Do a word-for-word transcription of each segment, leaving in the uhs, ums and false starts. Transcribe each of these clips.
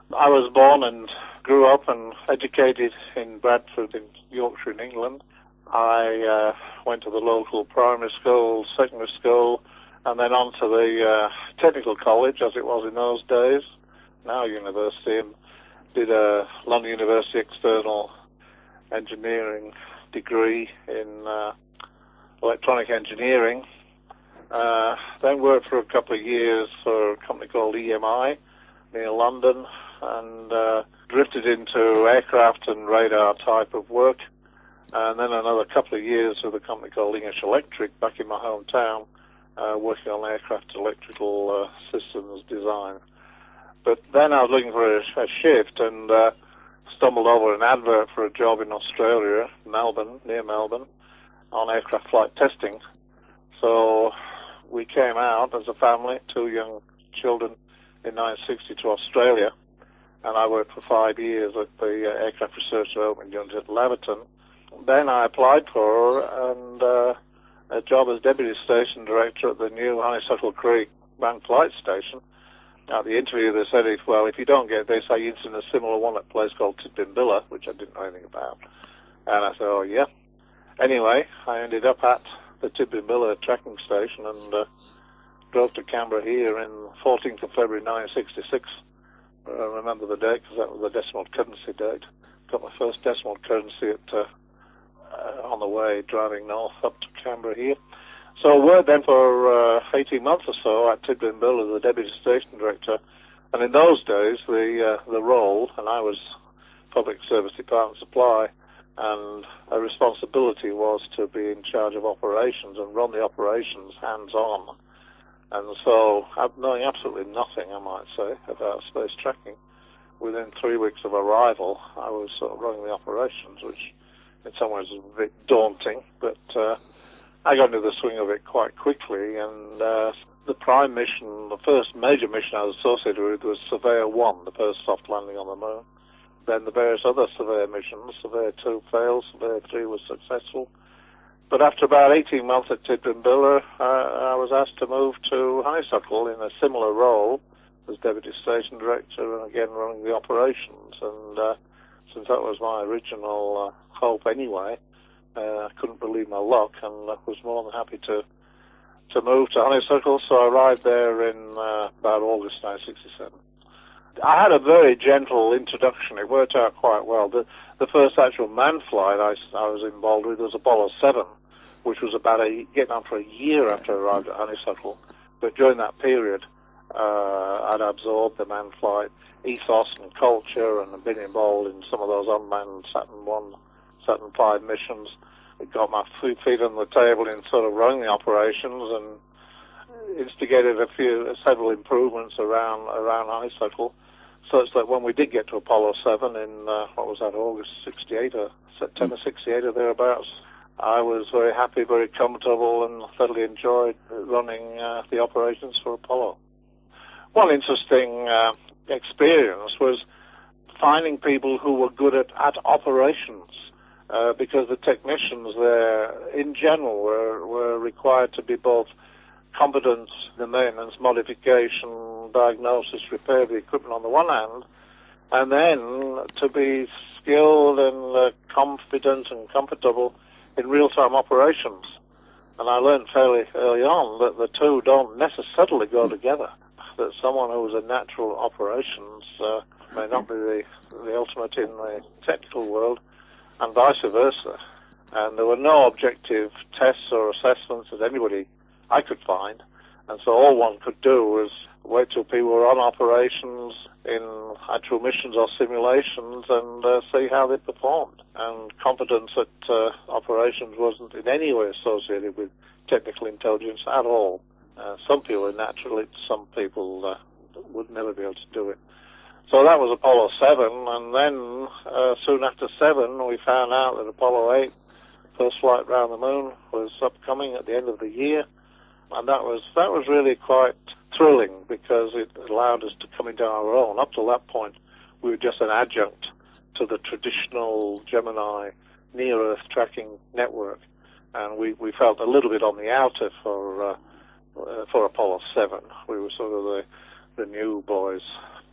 I was born and grew up and educated in Bradford in Yorkshire in England. I uh, went to the local primary school, secondary school, and then on to the uh, technical college, as it was in those days, now university, and did a London University external engineering degree in uh, electronic engineering. Uh, then worked for a couple of years for a company called E M I near London, and uh, drifted into aircraft and radar type of work. And then another couple of years with a company called English Electric back in my hometown, uh, working on aircraft electrical uh, systems design. But then I was looking for a, a shift and uh, stumbled over an advert for a job in Australia, Melbourne, near Melbourne, on aircraft flight testing. So we came out as a family, two young children, in nineteen sixty to Australia, and I worked for five years at the uh, Aircraft Research Development Unit at Laverton. Then I applied for and uh, a job as Deputy Station Director at the new Honeysuckle Creek Manned Flight Station. At the interview they said, if, well, if you don't get this, I used in a similar one at a place called Tidbinbilla, which I didn't know anything about. And I said, oh yeah. Anyway, I ended up at the Tidbinbilla tracking station and uh, drove to Canberra here in fourteenth of February nineteen sixty-six. I remember the date because that was the decimal currency date. Got my first decimal currency at uh, uh, on the way driving north up to Canberra here. So I worked then for uh, eighteen months or so at Tidbinbilla as the Deputy Station Director. And in those days, the uh, the role, and I was Public Service Department Supply, and a responsibility was to be in charge of operations and run the operations hands-on. And so, knowing absolutely nothing, I might say, about space tracking, within three weeks of arrival, I was sort of running the operations, which in some ways was a bit daunting, but uh, I got into the swing of it quite quickly. And uh, the prime mission, the first major mission I was associated with was Surveyor one, the first soft landing on the moon. Then the various other Surveyor missions, Surveyor two failed, Surveyor three was successful. But after about eighteen months at Tidbinbilla, uh, I was asked to move to Honeysuckle in a similar role as Deputy Station Director and again running the operations. And uh, since that was my original uh, hope anyway, uh, I couldn't believe my luck and I was more than happy to to move to Honeysuckle. So I arrived there in uh, about August nineteen sixty-seven. I had a very gentle introduction. It worked out quite well. The, the first actual manned flight I, I was involved with was Apollo seven, which was about a, getting on for a year after I arrived at Honeysuckle. But during that period, uh, I'd absorbed the manned flight ethos and culture and been involved in some of those unmanned Saturn one, Saturn five missions. It got my feet on the table in sort of running the operations and instigated a few, several improvements around around Honeysuckle, such that when we did get to Apollo seven in, uh, what was that, August sixty-eight or September sixty-eight or thereabouts, I was very happy, very comfortable, and thoroughly enjoyed running uh, the operations for Apollo. One interesting uh, experience was finding people who were good at, at operations, uh, because the technicians there, in general, were, were required to be both competent in the maintenance, modification, diagnosis, repair of the equipment on the one hand, and then to be skilled and uh, confident and comfortable in real-time operations. And I learned fairly early on that the two don't necessarily go together, that someone who was a natural operations uh, may not be the, the ultimate in the technical world, and vice versa. And there were no objective tests or assessments that anybody I could find, and so all one could do was wait till people were on operations in actual missions or simulations and uh, see how they performed. And confidence at uh, operations wasn't in any way associated with technical intelligence at all. Uh, some people are natural, some people uh, would never be able to do it. So that was Apollo seven, and then uh, soon after seven we found out that Apollo eight, first flight around the moon, was upcoming at the end of the year. And that was that was really quite thrilling because it allowed us to come into our own. Up to that point, we were just an adjunct to the traditional Gemini near-Earth tracking network, and we, we felt a little bit on the outer for uh, uh, for Apollo seven. We were sort of the the new boys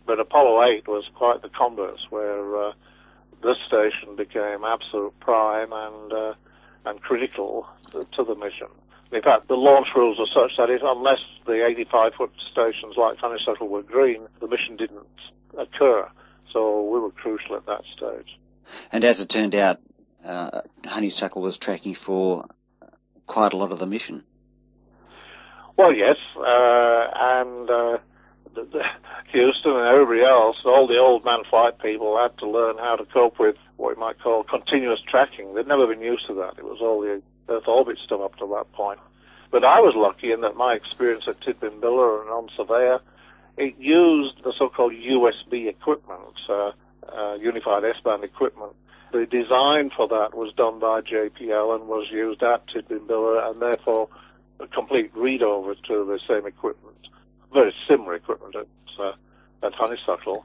But Apollo eight was quite the converse, where uh, this station became absolute prime and uh, and critical to, to the mission. In fact, the launch rules are such that if, unless the eighty-five foot stations like Honeysuckle were green, the mission didn't occur. So we were crucial at that stage. And as it turned out, uh, Honeysuckle was tracking for quite a lot of the mission. Well, yes, uh, and uh, the, the Houston and everybody else, all the old man flight people had to learn how to cope with what you might call continuous tracking. They'd never been used to that. It was all the Earth orbit stuff up to that point. But I was lucky in that my experience at Tidbinbilla and on Surveyor, it used the so-called U S B equipment, uh, uh, Unified S-band equipment. The design for that was done by J P L and was used at Tidbinbilla, and therefore a complete read-over to the same equipment, very similar equipment at, uh, at Honeysuckle.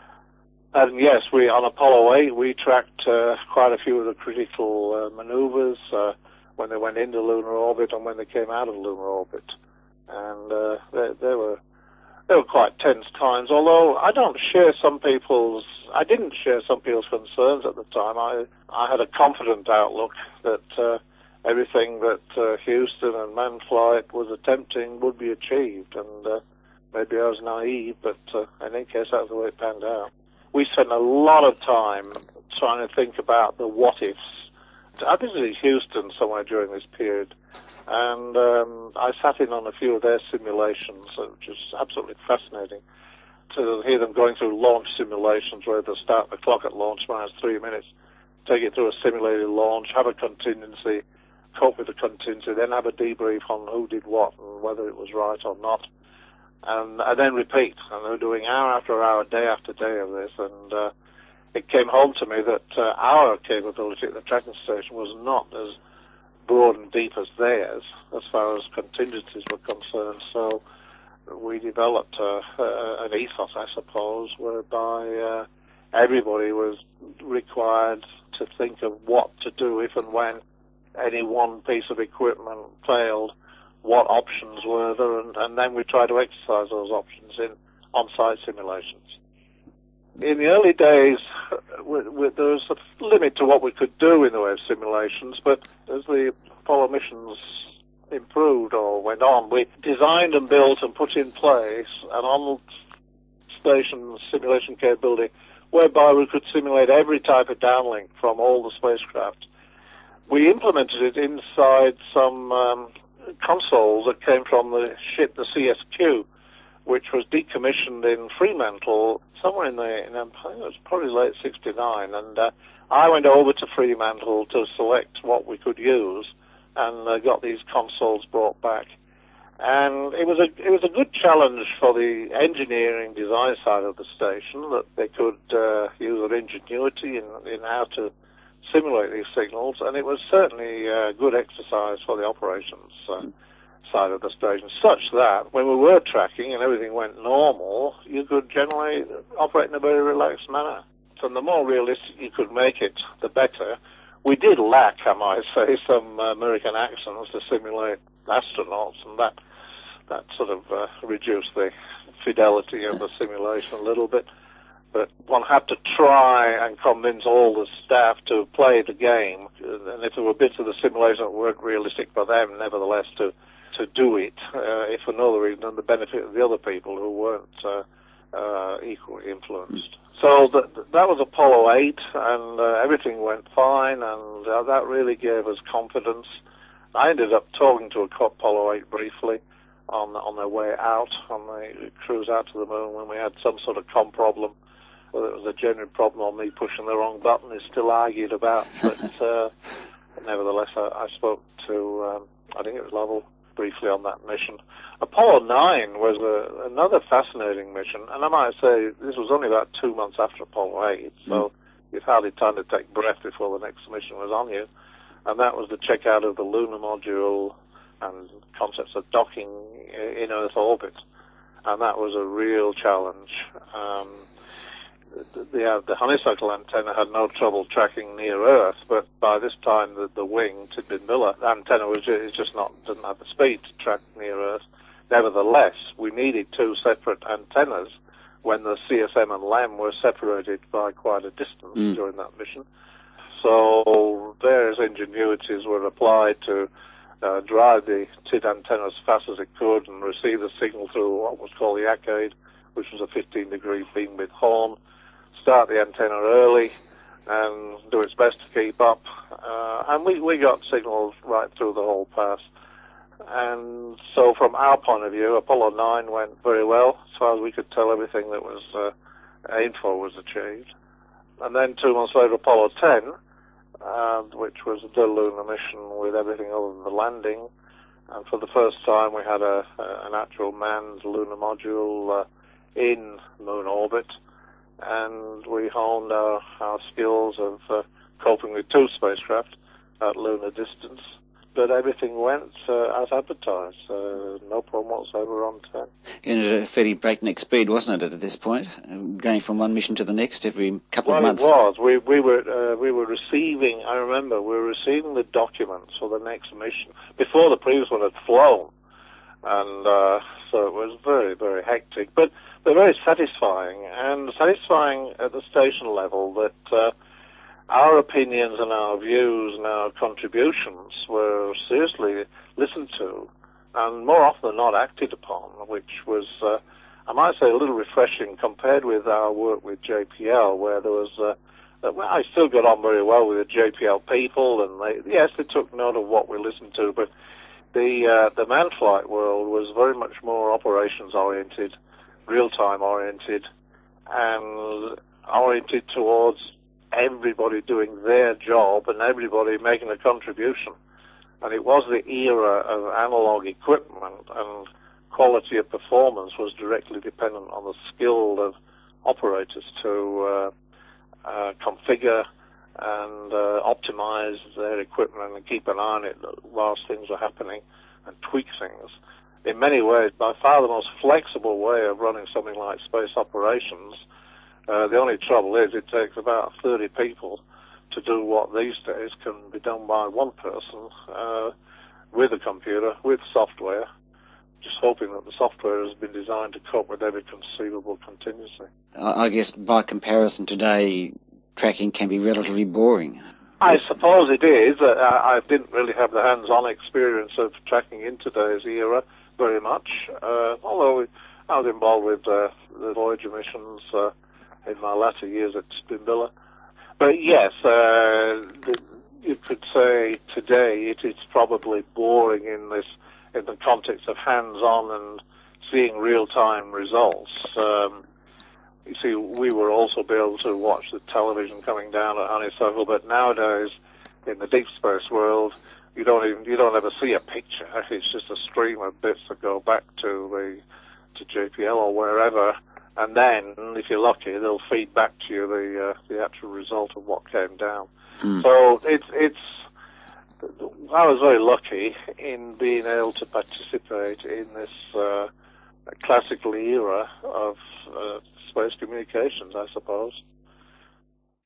And yes, we on Apollo eight, we tracked uh, quite a few of the critical uh, maneuvers uh, when they went into lunar orbit and when they came out of lunar orbit. And uh, they, they were they were quite tense times, although I don't share some people's, I didn't share some people's concerns at the time. I, I had a confident outlook that uh, everything that uh, Houston and Manflight was attempting would be achieved, and uh, maybe I was naive, but uh, in any case, that's the way it panned out. We spent a lot of time trying to think about the what-ifs. I visited Houston somewhere during this period, and um, I sat in on a few of their simulations, which is absolutely fascinating to hear them going through launch simulations where they start the clock at launch minus three minutes, take it through a simulated launch, have a contingency, cope with the contingency, then have a debrief on who did what and whether it was right or not, and, and then repeat. And they're doing hour after hour, day after day of this, and uh, it came home to me that uh, our capability at the tracking station was not as broad and deep as theirs as far as contingencies were concerned. So we developed uh, uh, an ethos, I suppose, whereby uh, everybody was required to think of what to do if and when any one piece of equipment failed, what options were there, and, and then we try to exercise those options in on-site simulations. In the early days, we, we, there was a limit to what we could do in the way of simulations, but as the Apollo missions improved or went on, we designed and built and put in place an on-station simulation capability whereby we could simulate every type of downlink from all the spacecraft. We implemented it inside some um, consoles that came from the ship, the C S Q, which was decommissioned in Fremantle somewhere in the, in, I think it was probably late sixty-nine, and uh, I went over to Fremantle to select what we could use, and uh, got these consoles brought back. And it was a it was a good challenge for the engineering design side of the station, that they could uh, use their ingenuity in, in how to simulate these signals, and it was certainly a good exercise for the operations uh, side of the station, such that when we were tracking and everything went normal, you could generally operate in a very relaxed manner. And the more realistic you could make it, the better. We did lack, I might say, some uh, American accents to simulate astronauts, and that that sort of uh, reduced the fidelity of the simulation a little bit. But one had to try and convince all the staff to play the game, and if there were bits of the simulation that weren't realistic for them, nevertheless to to do it, uh, if for no other reason than the benefit of the other people who weren't uh, uh, equally influenced. So th- that was Apollo eight, and uh, everything went fine, and uh, that really gave us confidence. I ended up talking to Apollo eight briefly on on their way out, on the cruise out to the moon, when we had some sort of com problem. Whether it was a genuine problem or me pushing the wrong button is still argued about, but uh, nevertheless, I, I spoke to, um, I think it was Lovell, briefly on that mission. Apollo nine was a, another fascinating mission, and I might say this was only about two months after Apollo eight, so mm. you'd hardly time to take breath before the next mission was on you, and that was the checkout of the lunar module and concepts of docking in Earth orbit, and that was a real challenge. Um, The, the, uh, the Honeysuckle antenna had no trouble tracking near Earth, but by this time the, the wing, Tidbinbilla antenna, was just, just not didn't have the speed to track near Earth. Nevertheless, we needed two separate antennas when the C S M and LEM were separated by quite a distance mm. during that mission. So various ingenuities were applied to uh, drive the T I D antenna as fast as it could and receive the signal through what was called the arcade, which was a fifteen degree beam width horn, start the antenna early and do its best to keep up. Uh, and we, we got signals right through the whole pass. And so from our point of view, Apollo nine went very well. As far as we could tell, everything that was uh, aimed for was achieved. And then two months later, Apollo ten, uh, which was the lunar mission with everything other than the landing. And for the first time, we had a, a, an actual manned lunar module uh, in moon orbit. And we honed our, our skills of uh, coping with two spacecraft at lunar distance. But everything went uh, as advertised, uh, no problem whatsoever on ten. And at a fairly breakneck speed, wasn't it, at this point, going from one mission to the next every couple well, of months? Well, it was. We, we were uh, we were receiving. I remember we were receiving the documents for the next mission before the previous one had flown, and uh, so it was very very hectic, but but very satisfying, and satisfying at the station level that. Uh, Our opinions and our views and our contributions were seriously listened to and more often than not acted upon, which was, uh, I might say, a little refreshing compared with our work with J P L, where there was, uh, well, I still got on very well with the J P L people, and they, yes, they took note of what we listened to, but the, uh, the manned flight world was very much more operations-oriented, real-time oriented, and oriented towards everybody doing their job and everybody making a contribution. And it was the era of analog equipment, and quality of performance was directly dependent on the skill of operators to uh, uh, configure and uh, optimize their equipment and keep an eye on it whilst things were happening and tweak things. In many ways, by far the most flexible way of running something like space operations. Uh, the only trouble is it takes about thirty people to do what these days can be done by one person uh, with a computer, with software, just hoping that the software has been designed to cope with every conceivable contingency. I guess by comparison today, tracking can be relatively boring. I suppose it is. Uh, I didn't really have the hands-on experience of tracking in today's era very much, uh, although I was involved with uh, the Voyager missions uh, in my latter years at Spimbilla. But yes, uh, the, you could say today it is probably boring in this, in the context of hands-on and seeing real-time results. Um, you see, we were also be able to watch the television coming down at Honeysuckle, but nowadays in the deep space world, you don't even you don't ever see a picture. It's just a stream of bits that go back to the to J P L or wherever. And then, if you're lucky, they'll feed back to you the uh, the actual result of what came down. Mm. So it's it's. I was very lucky in being able to participate in this uh, classical era of uh, space communications, I suppose.